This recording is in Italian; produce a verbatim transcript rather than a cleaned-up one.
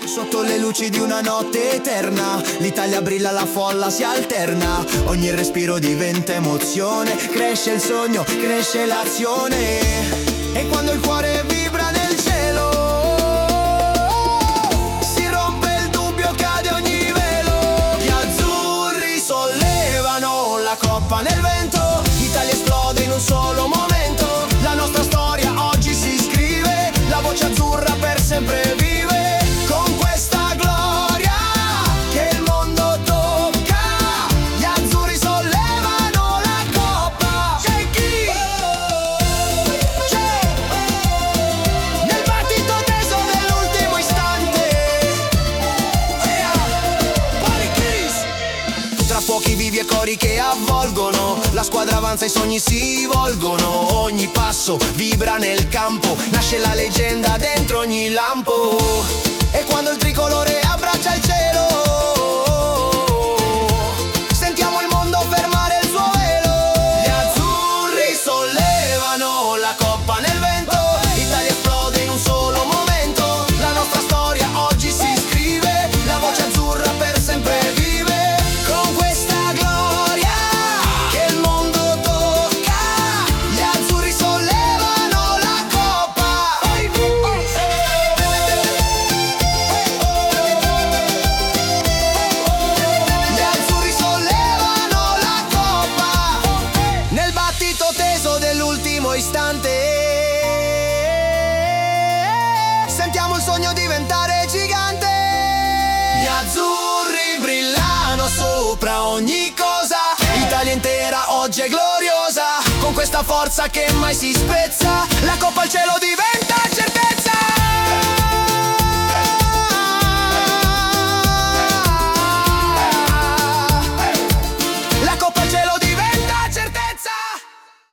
Sotto le luci di una notte eterna, l'Italia brilla, la folla si alterna. Ogni respiro diventa emozione, cresce il sogno, cresce l'azione. E quando il cuore vibra nel cielo, si rompe il dubbio, cade ogni velo. Gli azzurri sollevano la coppa nel vento, l'Italia esplode in un solo momento. La nostra storia oggi si scrive, la voce azzurra per sempre vive. Fuochi vivi e cori che avvolgono, la squadra avanza, i sogni si volgono. Ogni passo vibra nel campo, nasce la leggenda dentro ogni lampo. E quando il tricolore abbraccia il cielo, sentiamo il mondo fermare il suo velo. Gli azzurri sollevano la coppa nel vento, l'Italia esplode in un solo momento. La nostra storia oggi si scrive, la voce azzurra per sempre vive. Istante sentiamo il sogno diventare gigante. Gli azzurri brillano sopra ogni cosa, l'Italia intera oggi è gloriosa, con questa forza che mai si spezza. La coppa al cielo diventa